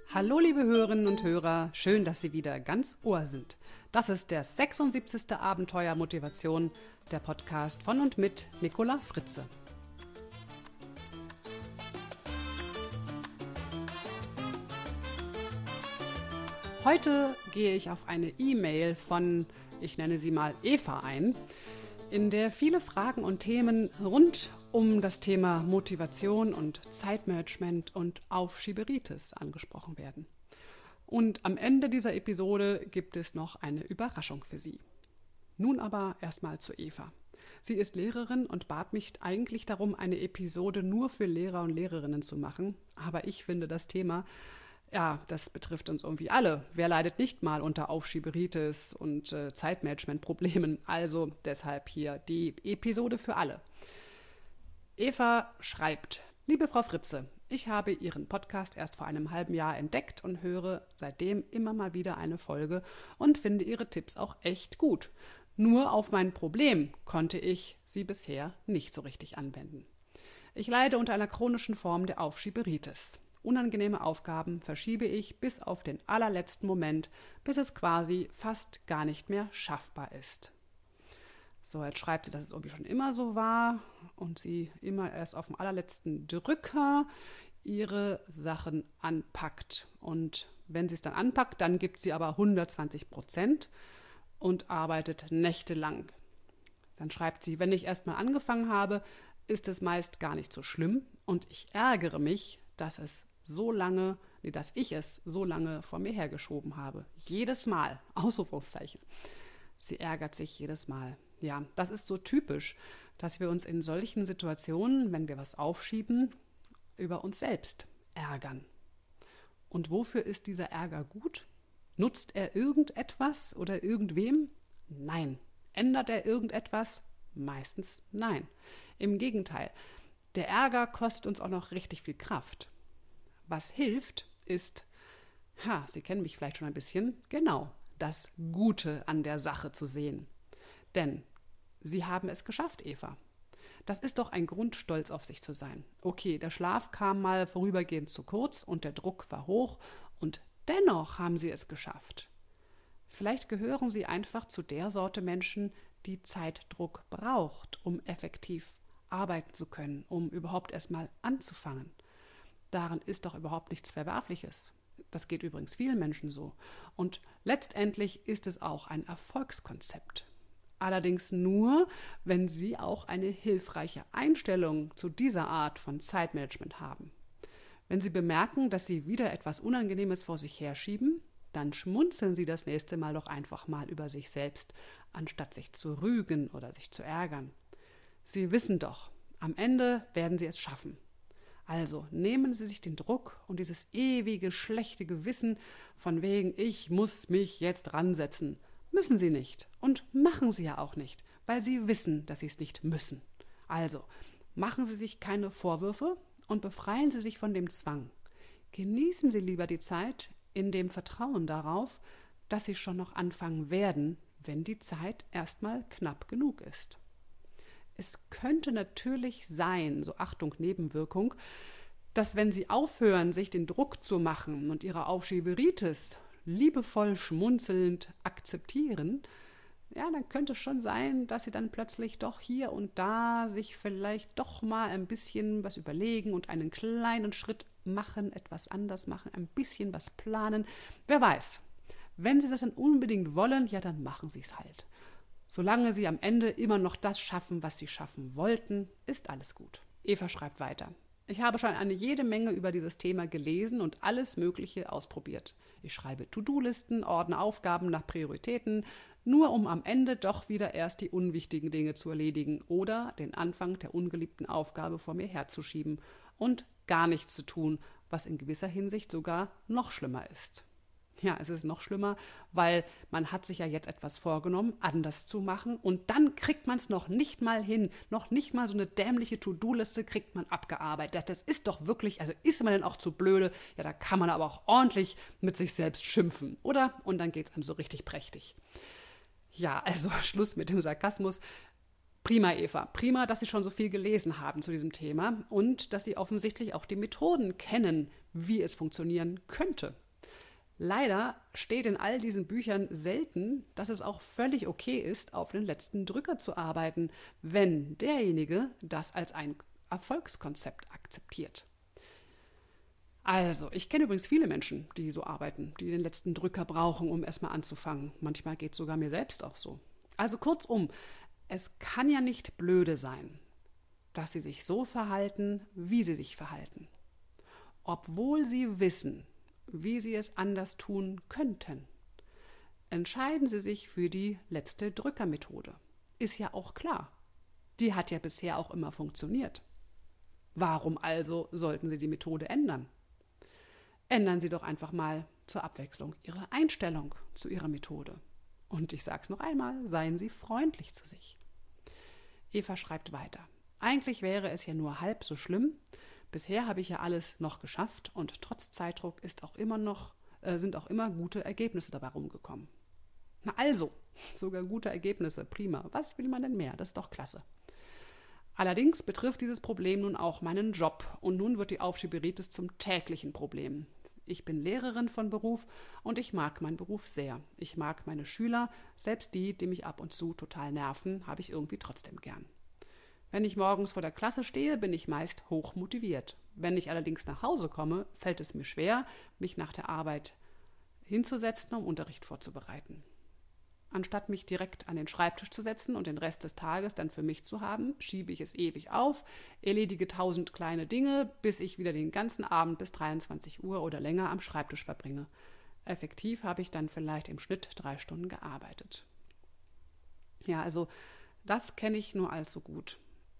Hallo liebe Hörerinnen und Hörer, schön, dass Sie wieder ganz Ohr sind. Das ist der 76. Abenteuer Motivation, der Podcast von und mit Nicola Fritze. Heute gehe ich auf eine E-Mail von, ich nenne sie mal Eva ein, in der viele Fragen und Themen rund um das Thema Motivation und Zeitmanagement und Aufschieberitis angesprochen werden. Und am Ende dieser Episode gibt es noch eine Überraschung für Sie. Nun aber erstmal zu Eva. Sie ist Lehrerin und bat mich eigentlich darum, eine Episode nur für Lehrer und Lehrerinnen zu machen. Aber ich finde das Thema, ja, das betrifft uns irgendwie alle. Wer leidet nicht mal unter Aufschieberitis und Zeitmanagement-Problemen? Also deshalb hier die Episode für alle. Eva schreibt: Liebe Frau Fritze, ich habe Ihren Podcast erst vor einem halben Jahr entdeckt und höre seitdem immer mal wieder eine Folge und finde Ihre Tipps auch echt gut. Nur auf mein Problem konnte ich sie bisher nicht so richtig anwenden. Ich leide unter einer chronischen Form der Aufschieberitis. Unangenehme Aufgaben verschiebe ich bis auf den allerletzten Moment, bis es quasi fast gar nicht mehr schaffbar ist. So, jetzt schreibt sie, dass es irgendwie schon immer so war und sie immer erst auf dem allerletzten Drücker ihre Sachen anpackt. Und wenn sie es dann anpackt, dann gibt sie aber 120% und arbeitet nächtelang. Dann schreibt sie, wenn ich erstmal angefangen habe, ist es meist gar nicht so schlimm und ich ärgere mich, dass ich es so lange vor mir hergeschoben habe. Jedes Mal. Ausrufungszeichen. Sie ärgert sich jedes Mal. Ja, das ist so typisch, dass wir uns in solchen Situationen, wenn wir was aufschieben, über uns selbst ärgern. Und wofür ist dieser Ärger gut? Nutzt er irgendetwas oder irgendwem? Nein. Ändert er irgendetwas? Meistens nein. Im Gegenteil. Der Ärger kostet uns auch noch richtig viel Kraft. Was hilft, ist, Sie kennen mich vielleicht schon ein bisschen, genau, das Gute an der Sache zu sehen. Denn Sie haben es geschafft, Eva. Das ist doch ein Grund, stolz auf sich zu sein. Okay, der Schlaf kam mal vorübergehend zu kurz und der Druck war hoch und dennoch haben Sie es geschafft. Vielleicht gehören Sie einfach zu der Sorte Menschen, die Zeitdruck braucht, um effektiv arbeiten zu können, um überhaupt erstmal anzufangen. Daran ist doch überhaupt nichts Verwerfliches. Das geht übrigens vielen Menschen so. Und letztendlich ist es auch ein Erfolgskonzept. Allerdings nur, wenn Sie auch eine hilfreiche Einstellung zu dieser Art von Zeitmanagement haben. Wenn Sie bemerken, dass Sie wieder etwas Unangenehmes vor sich herschieben, dann schmunzeln Sie das nächste Mal doch einfach mal über sich selbst, anstatt sich zu rügen oder sich zu ärgern. Sie wissen doch, am Ende werden Sie es schaffen. Also nehmen Sie sich den Druck und dieses ewige schlechte Gewissen von wegen, ich muss mich jetzt ransetzen. Müssen Sie nicht und machen Sie ja auch nicht, weil Sie wissen, dass Sie es nicht müssen. Also machen Sie sich keine Vorwürfe und befreien Sie sich von dem Zwang. Genießen Sie lieber die Zeit in dem Vertrauen darauf, dass Sie schon noch anfangen werden, wenn die Zeit erstmal knapp genug ist. Es könnte natürlich sein, so Achtung, Nebenwirkung, dass wenn Sie aufhören, sich den Druck zu machen und Ihre Aufschieberitis liebevoll schmunzelnd akzeptieren, ja, dann könnte es schon sein, dass Sie dann plötzlich doch hier und da sich vielleicht doch mal ein bisschen was überlegen und einen kleinen Schritt machen, etwas anders machen, ein bisschen was planen. Wer weiß. Wenn Sie das dann unbedingt wollen, ja, dann machen Sie es halt. Solange Sie am Ende immer noch das schaffen, was Sie schaffen wollten, ist alles gut. Eva schreibt weiter. Ich habe schon eine jede Menge über dieses Thema gelesen und alles Mögliche ausprobiert. Ich schreibe To-Do-Listen, ordne Aufgaben nach Prioritäten, nur um am Ende doch wieder erst die unwichtigen Dinge zu erledigen oder den Anfang der ungeliebten Aufgabe vor mir herzuschieben und gar nichts zu tun, was in gewisser Hinsicht sogar noch schlimmer ist. Ja, es ist noch schlimmer, weil man hat sich ja jetzt etwas vorgenommen, anders zu machen und dann kriegt man es noch nicht mal hin, noch nicht mal so eine dämliche To-Do-Liste kriegt man abgearbeitet. Das ist doch wirklich, also ist man denn auch zu blöde? Ja, da kann man aber auch ordentlich mit sich selbst schimpfen, oder? Und dann geht es einem so richtig prächtig. Ja, also Schluss mit dem Sarkasmus. Prima, Eva. Prima, dass Sie schon so viel gelesen haben zu diesem Thema und dass Sie offensichtlich auch die Methoden kennen, wie es funktionieren könnte. Leider steht in all diesen Büchern selten, dass es auch völlig okay ist, auf den letzten Drücker zu arbeiten, wenn derjenige das als ein Erfolgskonzept akzeptiert. Also, ich kenne übrigens viele Menschen, die so arbeiten, die den letzten Drücker brauchen, um erstmal anzufangen. Manchmal geht es sogar mir selbst auch so. Also kurzum, es kann ja nicht blöde sein, dass sie sich so verhalten, wie sie sich verhalten. Obwohl sie wissen, wie sie es anders tun könnten. Entscheiden sie sich für die letzte Drückermethode. Ist ja auch klar. Die hat ja bisher auch immer funktioniert. Warum also sollten sie die Methode ändern? Ändern Sie doch einfach mal zur Abwechslung Ihre Einstellung zu Ihrer Methode. Und ich sage es noch einmal, seien Sie freundlich zu sich. Eva schreibt weiter. Eigentlich wäre es ja nur halb so schlimm. Bisher habe ich ja alles noch geschafft und trotz Zeitdruck sind auch immer gute Ergebnisse dabei rumgekommen. Na also, sogar gute Ergebnisse, prima. Was will man denn mehr? Das ist doch klasse. Allerdings betrifft dieses Problem nun auch meinen Job und nun wird die Aufschieberitis zum täglichen Problem. Ich bin Lehrerin von Beruf und ich mag meinen Beruf sehr. Ich mag meine Schüler, selbst die mich ab und zu total nerven, habe ich irgendwie trotzdem gern. Wenn ich morgens vor der Klasse stehe, bin ich meist hoch motiviert. Wenn ich allerdings nach Hause komme, fällt es mir schwer, mich nach der Arbeit hinzusetzen, um Unterricht vorzubereiten. Anstatt mich direkt an den Schreibtisch zu setzen und den Rest des Tages dann für mich zu haben, schiebe ich es ewig auf, erledige 1000 kleine Dinge, bis ich wieder den ganzen Abend bis 23 Uhr oder länger am Schreibtisch verbringe. Effektiv habe ich dann vielleicht im Schnitt 3 Stunden gearbeitet. Ja, also das kenne ich nur allzu gut.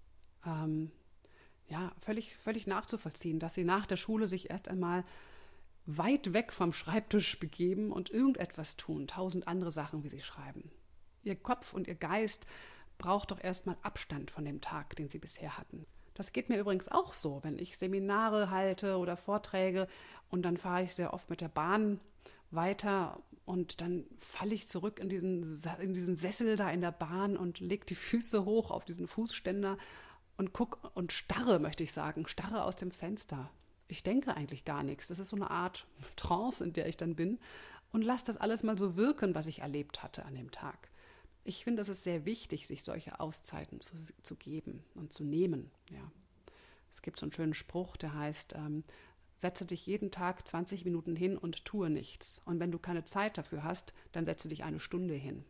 Völlig nachzuvollziehen, dass sie nach der Schule sich erst einmal weit weg vom Schreibtisch begeben und irgendetwas tun, 1000 andere Sachen, wie sie schreiben. Ihr Kopf und ihr Geist braucht doch erstmal Abstand von dem Tag, den sie bisher hatten. Das geht mir übrigens auch so, wenn ich Seminare halte oder Vorträge und dann fahre ich sehr oft mit der Bahn weiter und dann falle ich zurück in diesen Sessel da in der Bahn und lege die Füße hoch auf diesen Fußständer und gucke und starre aus dem Fenster. Ich denke eigentlich gar nichts. Das ist so eine Art Trance, in der ich dann bin und lasse das alles mal so wirken, was ich erlebt hatte an dem Tag. Ich finde, es ist sehr wichtig, sich solche Auszeiten zu geben und zu nehmen. Ja. Es gibt so einen schönen Spruch, der heißt, setze dich jeden Tag 20 Minuten hin und tue nichts. Und wenn du keine Zeit dafür hast, dann setze dich 1 Stunde hin.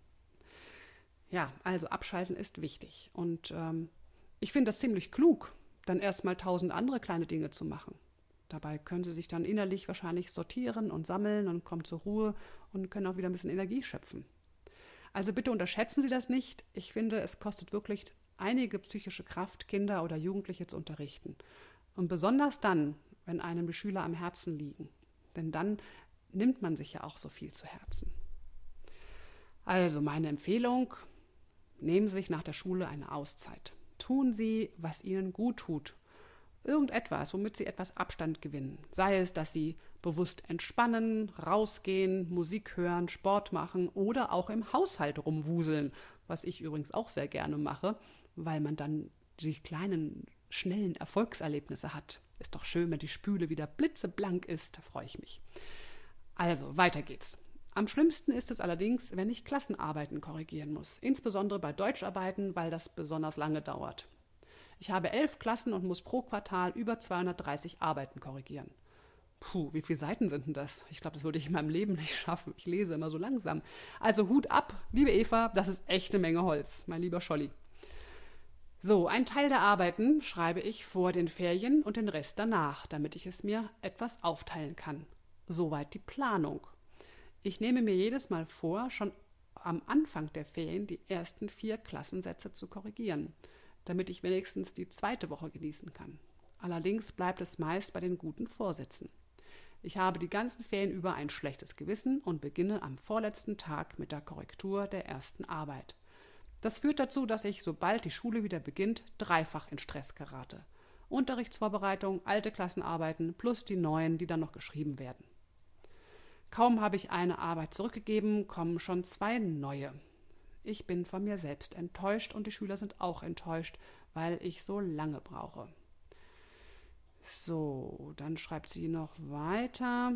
Ja, also abschalten ist wichtig. Und ich finde das ziemlich klug, dann erstmal 1000 andere kleine Dinge zu machen. Dabei können Sie sich dann innerlich wahrscheinlich sortieren und sammeln und kommen zur Ruhe und können auch wieder ein bisschen Energie schöpfen. Also bitte unterschätzen Sie das nicht. Ich finde, es kostet wirklich einige psychische Kraft, Kinder oder Jugendliche zu unterrichten. Und besonders dann, wenn einem die Schüler am Herzen liegen. Denn dann nimmt man sich ja auch so viel zu Herzen. Also meine Empfehlung, nehmen Sie sich nach der Schule eine Auszeit. Tun Sie, was Ihnen gut tut. Irgendetwas, womit Sie etwas Abstand gewinnen. Sei es, dass Sie bewusst entspannen, rausgehen, Musik hören, Sport machen oder auch im Haushalt rumwuseln, was ich übrigens auch sehr gerne mache, weil man dann die kleinen, schnellen Erfolgserlebnisse hat. Ist doch schön, wenn die Spüle wieder blitzeblank ist, da freue ich mich. Also, weiter geht's. Am schlimmsten ist es allerdings, wenn ich Klassenarbeiten korrigieren muss, insbesondere bei Deutscharbeiten, weil das besonders lange dauert. Ich habe 11 Klassen und muss pro Quartal über 230 Arbeiten korrigieren. Puh, wie viele Seiten sind denn das? Ich glaube, das würde ich in meinem Leben nicht schaffen. Ich lese immer so langsam. Also Hut ab, liebe Eva, das ist echt eine Menge Holz, mein lieber Scholli. So, einen Teil der Arbeiten schreibe ich vor den Ferien und den Rest danach, damit ich es mir etwas aufteilen kann. Soweit die Planung. Ich nehme mir jedes Mal vor, schon am Anfang der Ferien die ersten 4 Klassensätze zu korrigieren, damit ich wenigstens die 2. Woche genießen kann. Allerdings bleibt es meist bei den guten Vorsätzen. Ich habe die ganzen Ferien über ein schlechtes Gewissen und beginne am vorletzten Tag mit der Korrektur der ersten Arbeit. Das führt dazu, dass ich, sobald die Schule wieder beginnt, dreifach in Stress gerate. Unterrichtsvorbereitung, alte Klassenarbeiten plus die neuen, die dann noch geschrieben werden. Kaum habe ich eine Arbeit zurückgegeben, kommen schon 2 neue. Ich bin von mir selbst enttäuscht und die Schüler sind auch enttäuscht, weil ich so lange brauche. So, dann schreibt sie noch weiter.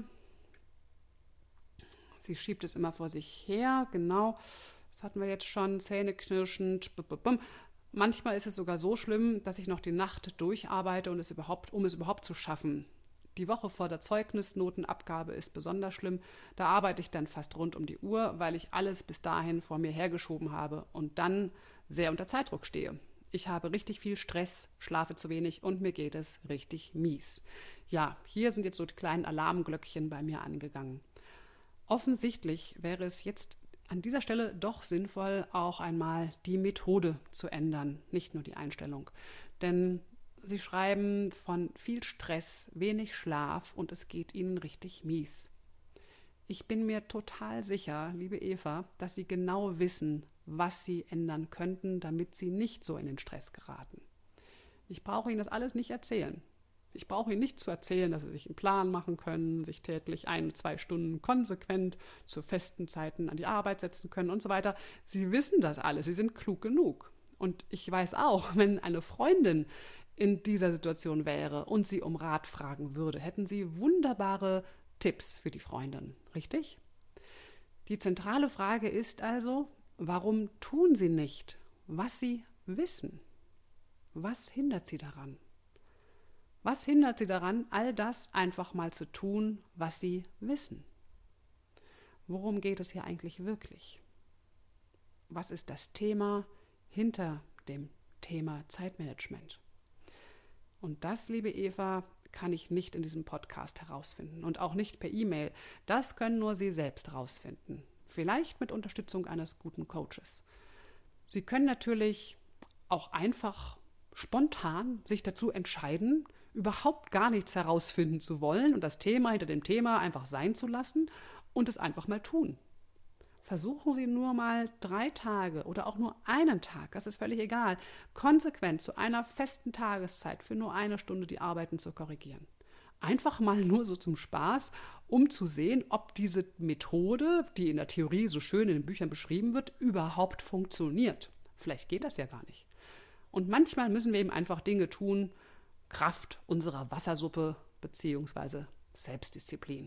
Sie schiebt es immer vor sich her, genau. Das hatten wir jetzt schon, zähneknirschend. Manchmal ist es sogar so schlimm, dass ich noch die Nacht durcharbeite, um es überhaupt zu schaffen. Die Woche vor der Zeugnisnotenabgabe ist besonders schlimm. Da arbeite ich dann fast rund um die Uhr, weil ich alles bis dahin vor mir hergeschoben habe und dann sehr unter Zeitdruck stehe. Ich habe richtig viel Stress, schlafe zu wenig und mir geht es richtig mies. Ja, hier sind jetzt so die kleinen Alarmglöckchen bei mir angegangen. Offensichtlich wäre es jetzt an dieser Stelle doch sinnvoll, auch einmal die Methode zu ändern, nicht nur die Einstellung. Denn Sie schreiben von viel Stress, wenig Schlaf und es geht Ihnen richtig mies. Ich bin mir total sicher, liebe Eva, dass Sie genau wissen, was Sie ändern könnten, damit Sie nicht so in den Stress geraten. Ich brauche Ihnen das alles nicht erzählen. Ich brauche Ihnen nicht zu erzählen, dass Sie sich einen Plan machen können, sich täglich 1-2 Stunden konsequent zu festen Zeiten an die Arbeit setzen können und so weiter. Sie wissen das alles, Sie sind klug genug. Und ich weiß auch, wenn eine Freundin in dieser Situation wäre und Sie um Rat fragen würde, hätten Sie wunderbare Tipps für die Freundin, richtig? Die zentrale Frage ist also, warum tun Sie nicht, was Sie wissen? Was hindert Sie daran? Was hindert Sie daran, all das einfach mal zu tun, was Sie wissen? Worum geht es hier eigentlich wirklich? Was ist das Thema hinter dem Thema Zeitmanagement? Und das, liebe Eva, kann ich nicht in diesem Podcast herausfinden und auch nicht per E-Mail. Das können nur Sie selbst herausfinden. Vielleicht mit Unterstützung eines guten Coaches. Sie können natürlich auch einfach spontan sich dazu entscheiden, überhaupt gar nichts herausfinden zu wollen und das Thema hinter dem Thema einfach sein zu lassen und es einfach mal tun. Versuchen Sie nur mal 3 Tage oder auch nur einen Tag, das ist völlig egal, konsequent zu einer festen Tageszeit für nur 1 Stunde die Arbeiten zu korrigieren. Einfach mal nur so zum Spaß, um zu sehen, ob diese Methode, die in der Theorie so schön in den Büchern beschrieben wird, überhaupt funktioniert. Vielleicht geht das ja gar nicht. Und manchmal müssen wir eben einfach Dinge tun, Kraft unserer Wassersuppe bzw. Selbstdisziplin.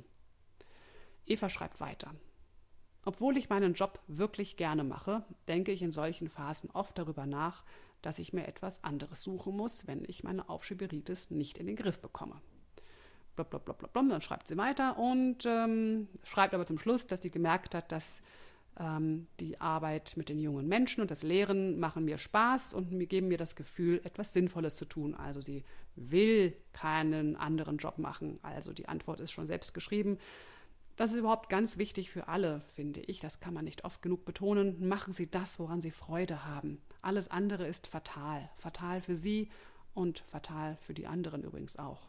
Eva schreibt weiter. Obwohl ich meinen Job wirklich gerne mache, denke ich in solchen Phasen oft darüber nach, dass ich mir etwas anderes suchen muss, wenn ich meine Aufschieberitis nicht in den Griff bekomme. Blablabla. Dann schreibt sie weiter und schreibt aber zum Schluss, dass sie gemerkt hat, dass die Arbeit mit den jungen Menschen und das Lehren machen mir Spaß und geben mir das Gefühl, etwas Sinnvolles zu tun. Also sie will keinen anderen Job machen. Also die Antwort ist schon selbst geschrieben. Das ist überhaupt ganz wichtig für alle, finde ich. Das kann man nicht oft genug betonen. Machen Sie das, woran Sie Freude haben. Alles andere ist fatal. Fatal für Sie und fatal für die anderen übrigens auch.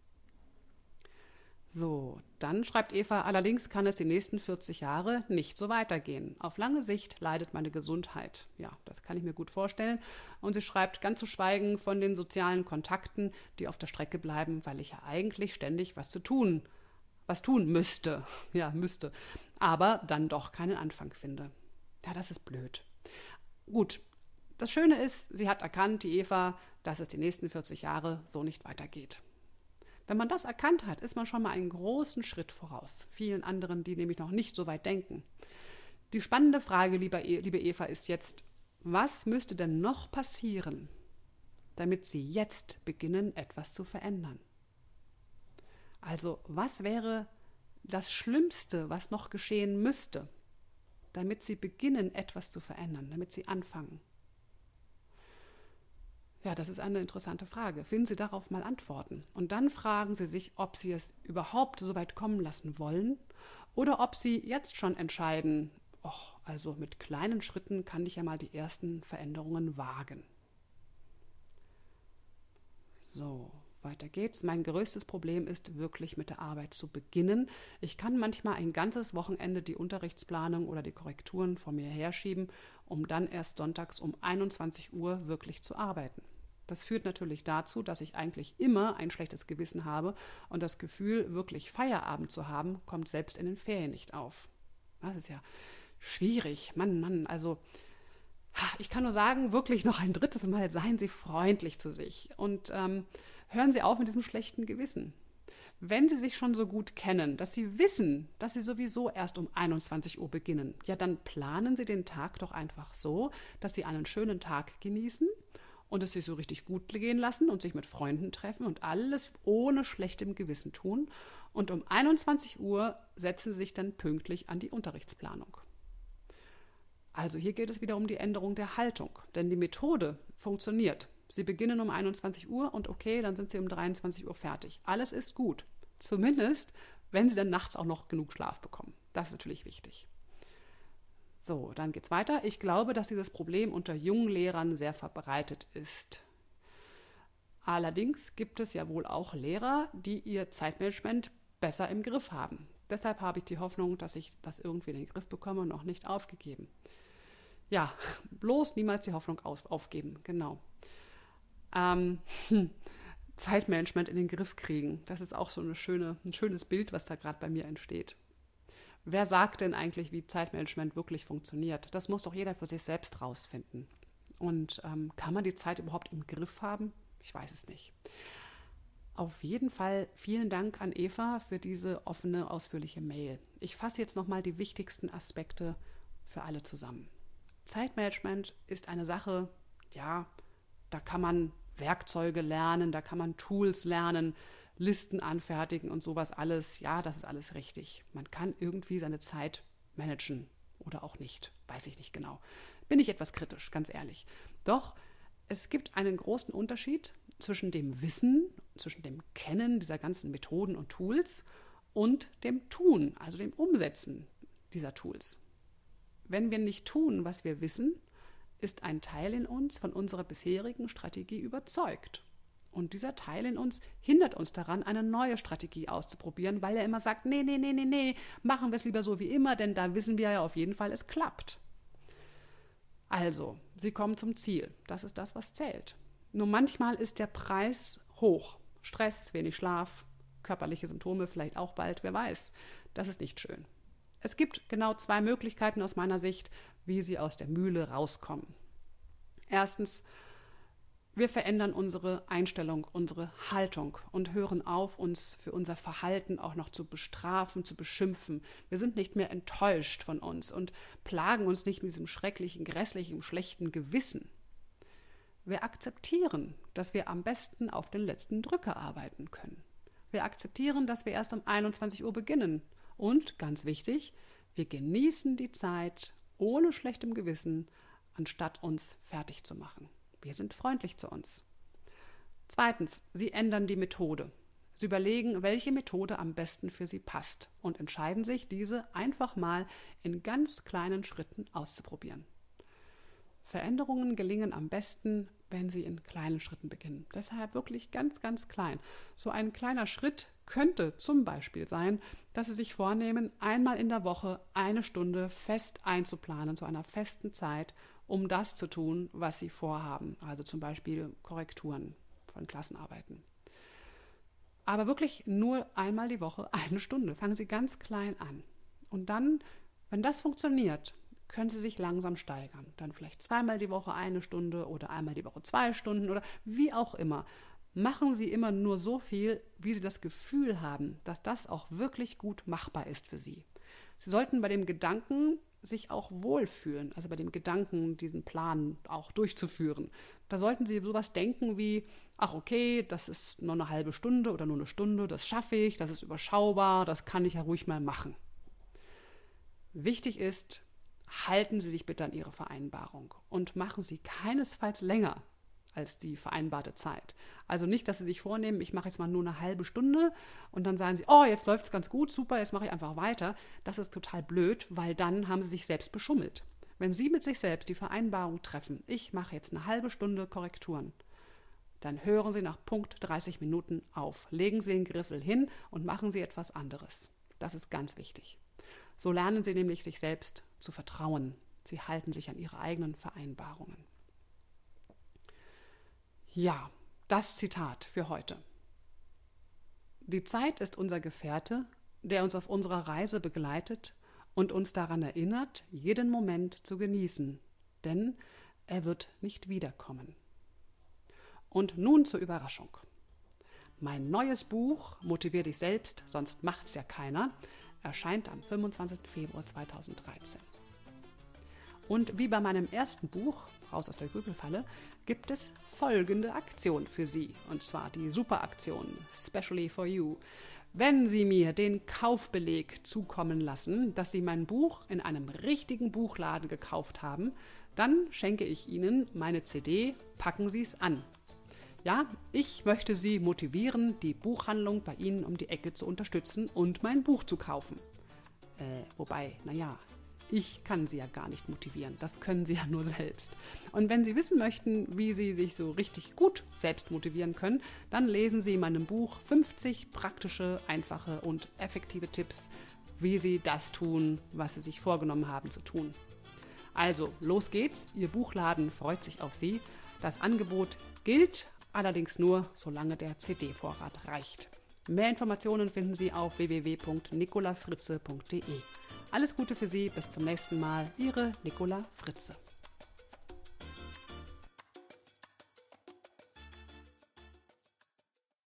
So, dann schreibt Eva, allerdings kann es die nächsten 40 Jahre nicht so weitergehen. Auf lange Sicht leidet meine Gesundheit. Ja, das kann ich mir gut vorstellen. Und sie schreibt, ganz zu schweigen von den sozialen Kontakten, die auf der Strecke bleiben, weil ich ja eigentlich ständig was tun müsste. Ja, müsste. Aber dann doch keinen Anfang finde. Ja, das ist blöd. Gut, das Schöne ist, sie hat erkannt, die Eva, dass es die nächsten 40 Jahre so nicht weitergeht. Wenn man das erkannt hat, ist man schon mal einen großen Schritt voraus. Vielen anderen, die nämlich noch nicht so weit denken. Die spannende Frage, liebe Eva, ist jetzt, was müsste denn noch passieren, damit Sie jetzt beginnen, etwas zu verändern? Also, was wäre das Schlimmste, was noch geschehen müsste, damit Sie beginnen, etwas zu verändern, damit Sie anfangen? Ja, das ist eine interessante Frage. Finden Sie darauf mal Antworten. Und dann fragen Sie sich, ob Sie es überhaupt so weit kommen lassen wollen oder ob Sie jetzt schon entscheiden, also mit kleinen Schritten kann ich ja mal die ersten Veränderungen wagen. So, weiter geht's. Mein größtes Problem ist wirklich mit der Arbeit zu beginnen. Ich kann manchmal ein ganzes Wochenende die Unterrichtsplanung oder die Korrekturen vor mir herschieben, um dann erst sonntags um 21 Uhr wirklich zu arbeiten. Das führt natürlich dazu, dass ich eigentlich immer ein schlechtes Gewissen habe und das Gefühl, wirklich Feierabend zu haben, kommt selbst in den Ferien nicht auf. Das ist ja schwierig. Mann, also ich kann nur sagen, wirklich noch ein drittes Mal, seien Sie freundlich zu sich und Hören Sie auf mit diesem schlechten Gewissen. Wenn Sie sich schon so gut kennen, dass Sie wissen, dass Sie sowieso erst um 21 Uhr beginnen, ja, dann planen Sie den Tag doch einfach so, dass Sie einen schönen Tag genießen und es sich so richtig gut gehen lassen und sich mit Freunden treffen und alles ohne schlechtem Gewissen tun. Und um 21 Uhr setzen Sie sich dann pünktlich an die Unterrichtsplanung. Also hier geht es wieder um die Änderung der Haltung, denn die Methode funktioniert. Sie beginnen um 21 Uhr und okay, dann sind Sie um 23 Uhr fertig. Alles ist gut. Zumindest, wenn Sie dann nachts auch noch genug Schlaf bekommen. Das ist natürlich wichtig. So, dann geht's weiter. Ich glaube, dass dieses Problem unter jungen Lehrern sehr verbreitet ist. Allerdings gibt es ja wohl auch Lehrer, die ihr Zeitmanagement besser im Griff haben. Deshalb habe ich die Hoffnung, dass ich das irgendwie in den Griff bekomme und noch nicht aufgegeben. Ja, bloß niemals die Hoffnung aufgeben, genau. Zeitmanagement in den Griff kriegen. Das ist auch so ein schönes Bild, was da gerade bei mir entsteht. Wer sagt denn eigentlich, wie Zeitmanagement wirklich funktioniert? Das muss doch jeder für sich selbst rausfinden. Und kann man die Zeit überhaupt im Griff haben? Ich weiß es nicht. Auf jeden Fall vielen Dank an Eva für diese offene, ausführliche Mail. Ich fasse jetzt nochmal die wichtigsten Aspekte für alle zusammen. Zeitmanagement ist eine Sache, ja, da kann man Werkzeuge lernen, da kann man Tools lernen, Listen anfertigen und sowas alles. Ja, das ist alles richtig. Man kann irgendwie seine Zeit managen oder auch nicht. Weiß ich nicht genau. Bin ich etwas kritisch, ganz ehrlich. Doch es gibt einen großen Unterschied zwischen dem Wissen, zwischen dem Kennen dieser ganzen Methoden und Tools und dem Tun, also dem Umsetzen dieser Tools. Wenn wir nicht tun, was wir wissen, ist ein Teil in uns von unserer bisherigen Strategie überzeugt. Und dieser Teil in uns hindert uns daran, eine neue Strategie auszuprobieren, weil er immer sagt, nee, machen wir es lieber so wie immer, denn da wissen wir ja auf jeden Fall, es klappt. Also, Sie kommen zum Ziel. Das ist das, was zählt. Nur manchmal ist der Preis hoch. Stress, wenig Schlaf, körperliche Symptome vielleicht auch bald, wer weiß. Das ist nicht schön. Es gibt genau 2 Möglichkeiten aus meiner Sicht, wie Sie aus der Mühle rauskommen. Erstens, wir verändern unsere Einstellung, unsere Haltung und hören auf, uns für unser Verhalten auch noch zu bestrafen, zu beschimpfen. Wir sind nicht mehr enttäuscht von uns und plagen uns nicht mit diesem schrecklichen, grässlichen, schlechten Gewissen. Wir akzeptieren, dass wir am besten auf den letzten Drücker arbeiten können. Wir akzeptieren, dass wir erst um 21 Uhr beginnen. Und, ganz wichtig, wir genießen die Zeit ohne schlechtem Gewissen, anstatt uns fertig zu machen. Wir sind freundlich zu uns. Zweitens, Sie ändern die Methode. Sie überlegen, welche Methode am besten für Sie passt und entscheiden sich, diese einfach mal in ganz kleinen Schritten auszuprobieren. Veränderungen gelingen am besten, wenn Sie in kleinen Schritten beginnen. Deshalb wirklich ganz, ganz klein. So ein kleiner Schritt könnte zum Beispiel sein, dass Sie sich vornehmen, einmal in der Woche 1 Stunde fest einzuplanen, zu einer festen Zeit, um das zu tun, was Sie vorhaben. Also zum Beispiel Korrekturen von Klassenarbeiten. Aber wirklich nur einmal die Woche 1 Stunde. Fangen Sie ganz klein an. Und dann, wenn das funktioniert, können Sie sich langsam steigern. Dann vielleicht 2-mal die Woche 1 Stunde oder einmal die Woche 2 Stunden oder wie auch immer. Machen Sie immer nur so viel, wie Sie das Gefühl haben, dass das auch wirklich gut machbar ist für Sie. Sie sollten bei dem Gedanken sich auch wohlfühlen, also bei dem Gedanken, diesen Plan auch durchzuführen. Da sollten Sie sowas denken wie, ach okay, das ist nur eine halbe Stunde oder nur eine Stunde, das schaffe ich, das ist überschaubar, das kann ich ja ruhig mal machen. Wichtig ist, halten Sie sich bitte an Ihre Vereinbarung und machen Sie keinesfalls länger als die vereinbarte Zeit. Also nicht, dass Sie sich vornehmen, ich mache jetzt mal nur eine halbe Stunde und dann sagen Sie, oh, jetzt läuft es ganz gut, super, jetzt mache ich einfach weiter. Das ist total blöd, weil dann haben Sie sich selbst beschummelt. Wenn Sie mit sich selbst die Vereinbarung treffen, ich mache jetzt eine halbe Stunde Korrekturen, dann hören Sie nach Punkt 30 Minuten auf. Legen Sie den Griffel hin und machen Sie etwas anderes. Das ist ganz wichtig. So lernen Sie nämlich, sich selbst zu vertrauen. Sie halten sich an Ihre eigenen Vereinbarungen. Ja, das Zitat für heute. Die Zeit ist unser Gefährte, der uns auf unserer Reise begleitet und uns daran erinnert, jeden Moment zu genießen, denn er wird nicht wiederkommen. Und nun zur Überraschung. Mein neues Buch Motivier dich selbst, sonst macht's ja keiner, erscheint am 25. Februar 2013. Und wie bei meinem ersten Buch, Raus aus der Grübelfalle, gibt es folgende Aktion für Sie. Und zwar die Superaktion, Specially for You. Wenn Sie mir den Kaufbeleg zukommen lassen, dass Sie mein Buch in einem richtigen Buchladen gekauft haben, dann schenke ich Ihnen meine CD Packen Sie es an. Ja, ich möchte Sie motivieren, die Buchhandlung bei Ihnen um die Ecke zu unterstützen und mein Buch zu kaufen. Ich kann Sie ja gar nicht motivieren, das können Sie ja nur selbst. Und wenn Sie wissen möchten, wie Sie sich so richtig gut selbst motivieren können, dann lesen Sie in meinem Buch 50 praktische, einfache und effektive Tipps, wie Sie das tun, was Sie sich vorgenommen haben zu tun. Also, los geht's, Ihr Buchladen freut sich auf Sie. Das Angebot gilt allerdings nur, solange der CD-Vorrat reicht. Mehr Informationen finden Sie auf www.nicolafritze.de. Alles Gute für Sie, bis zum nächsten Mal, Ihre Nicola Fritze.